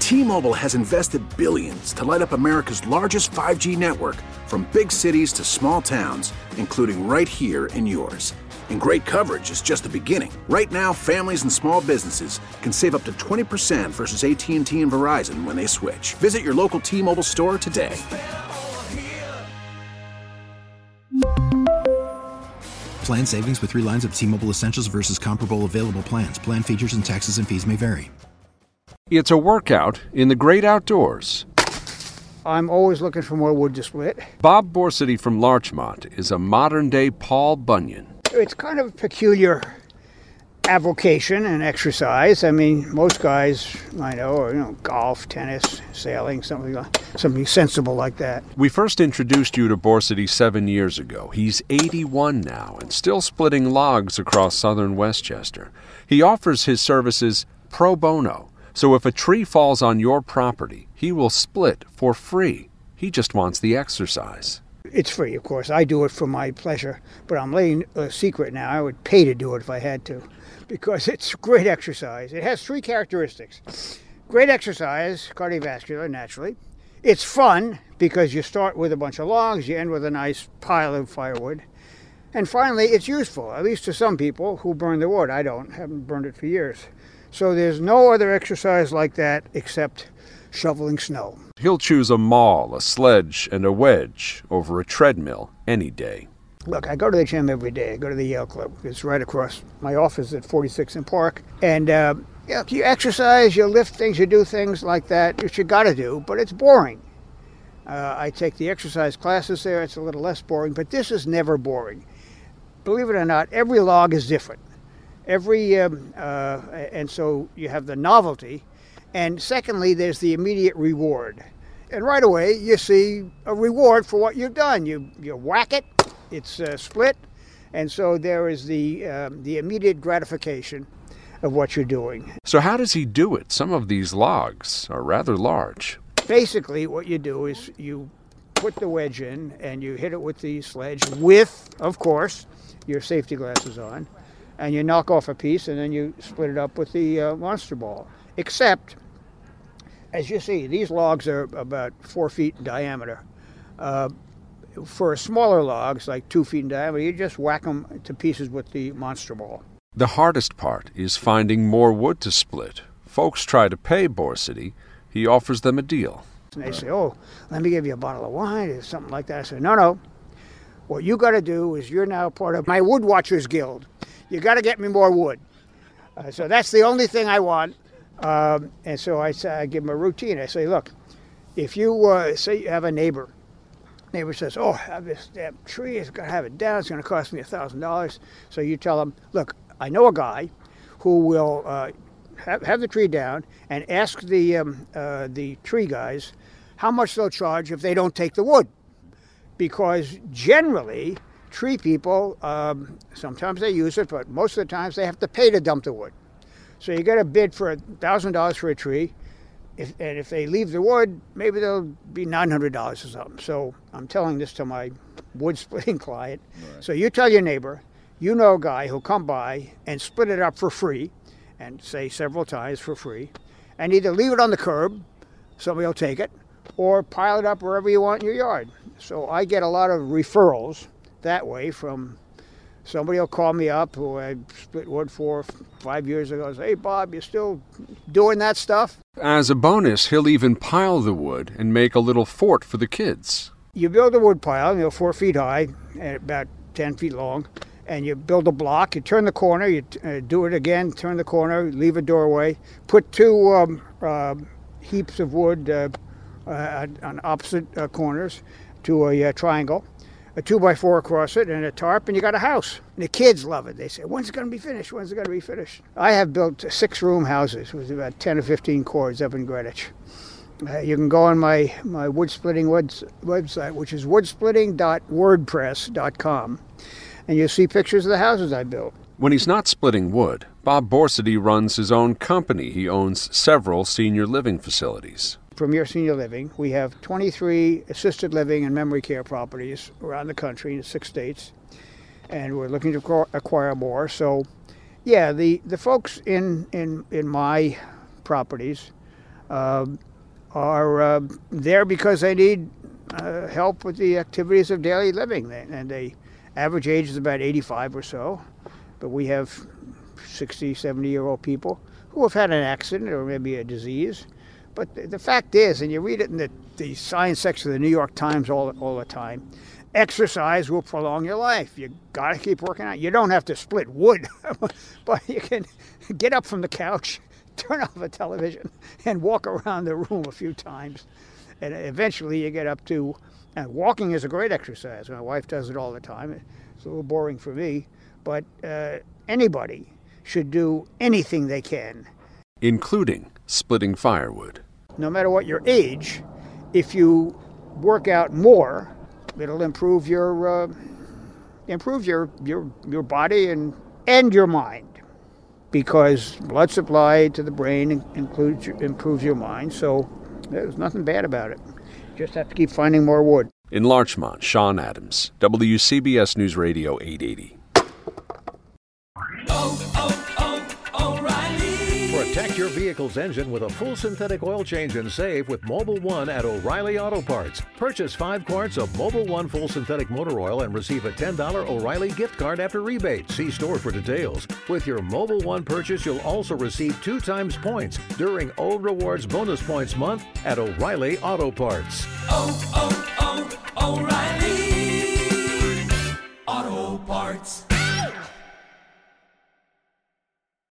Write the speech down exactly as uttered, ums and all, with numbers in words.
T-Mobile has invested billions to light up America's largest five G network, from big cities to small towns, including right here in yours. And great coverage is just the beginning. Right now, families and small businesses can save up to twenty percent versus A T and T and Verizon when they switch. Visit your local T-Mobile store today. Plan savings with three lines of T-Mobile Essentials versus comparable available plans. Plan features and taxes and fees may vary. It's a workout in the great outdoors. I'm always looking for more wood to split. Bob Borsity from Larchmont is a modern-day Paul Bunyan. It's kind of a peculiar avocation and exercise. I mean, most guys I know are, you know, golf, tennis, sailing, something like, something sensible like that. We first introduced you to Borsity seven years ago. He's eighty-one now and still splitting logs across southern Westchester. He offers his services pro bono, so if a tree falls on your property, he will split for free. He just wants the exercise. It's free, of course. I do it for my pleasure, but I'm letting a secret now. I would pay to do it if I had to, because it's great exercise. It has three characteristics. Great exercise, cardiovascular, naturally. It's fun, because you start with a bunch of logs, you end with a nice pile of firewood. And finally, it's useful, at least to some people who burn the wood. I don't, haven't burned it for years. So there's no other exercise like that except shoveling snow. He'll choose a maul, a sledge, and a wedge over a treadmill any day. Look, I go to the gym every day. I go to the Yale Club. It's right across my office at forty-six in Park. And uh, yeah, you exercise, you lift things, you do things like that, which you got to do, but it's boring. Uh, I take the exercise classes there. It's a little less boring, but this is never boring. Believe it or not, every log is different. Every um, uh, and so you have the novelty. And secondly, there's the immediate reward. And right away, you see a reward for what you've done. You you whack it, it's uh, split, and so there is the um, the immediate gratification of what you're doing. So how does he do it? Some of these logs are rather large. Basically, what you do is you put the wedge in, and you hit it with the sledge with, of course, your safety glasses on, and you knock off a piece, and then you split it up with the uh, monster ball. Except, as you see, these logs are about four feet in diameter. Uh, for smaller logs, like two feet in diameter, you just whack them to pieces with the monster ball. The hardest part is finding more wood to split. Folks try to pay Borsity. He offers them a deal. And they say, oh, let me give you a bottle of wine or something like that. I say, no, no. What you got to do is you're now part of my Wood Watchers Guild. You got to get me more wood. Uh, so that's the only thing I want. Um, and so I, say, I give them a routine. I say, look, if you uh, say you have a neighbor, neighbor says, oh, I have this damn tree, it's going to have it down, it's going to cost me one thousand dollars. So you tell them, look, I know a guy who will uh, have, have the tree down and ask the, um, uh, the tree guys how much they'll charge if they don't take the wood. Because generally, tree people, um, sometimes they use it, but most of the times they have to pay to dump the wood. So you get a bid for one thousand dollars for a tree, if, and if they leave the wood, maybe they'll be nine hundred dollars or something. So I'm telling this to my wood splitting client. Right. So you tell your neighbor, you know a guy who'll come by and split it up for free, and say several times for free, and either leave it on the curb, somebody will take it, or pile it up wherever you want in your yard. So I get a lot of referrals that way from somebody will call me up who I split wood for five years ago and say, hey, Bob, you still doing that stuff? As a bonus, he'll even pile the wood and make a little fort for the kids. You build a wood pile, you know, four feet high and about ten feet long, and you build a block, you turn the corner, you uh, do it again, turn the corner, leave a doorway, put two um, uh, heaps of wood uh, uh, on opposite uh, corners to a uh, triangle, a two by four across it, and a tarp, and you got a house. And the kids love it. They say, when's it going to be finished? When's it going to be finished? I have built six-room houses with about ten or fifteen cords up in Greenwich. Uh, you can go on my, my wood splitting webs- website, which is wood splitting dot wordpress dot com, and you'll see pictures of the houses I built. When he's not splitting wood, Bob Borsity runs his own company. He owns several senior living facilities. Premier Senior Living. We have twenty-three assisted living and memory care properties around the country in six states, and we're looking to acquire more. So, yeah, the, the folks in, in, in my properties uh, are uh, there because they need uh, help with the activities of daily living. And the average age is about eighty-five or so, but we have sixty, seventy-year-old people who have had an accident or maybe a disease. But the, the fact is, and you read it in the, the science section of the New York Times all, all the time, exercise will prolong your life. You got to keep working out. You don't have to split wood, but you can get up from the couch, turn off the television, and walk around the room a few times. And eventually you get up to, and walking is a great exercise. My wife does it all the time. It's a little boring for me, but uh, anybody should do anything they can, including splitting firewood. No matter what your age, if you work out more, it'll improve your uh, improve your, your your body and and your mind, because blood supply to the brain includes improves your mind. So there's nothing bad about it. You just have to keep finding more wood. In Larchmont, Sean Adams, W C B S News Radio eight eighty. Oh, oh, oh, O'Reilly. Protect your vehicle's engine with a full synthetic oil change and save with Mobil One at O'Reilly Auto Parts. Purchase five quarts of Mobil One full synthetic motor oil and receive a ten dollars O'Reilly gift card after rebate. See store for details. With your Mobil One purchase, you'll also receive two times points during O Rewards Bonus Points Month at O'Reilly Auto Parts. Oh, oh, oh, O'Reilly.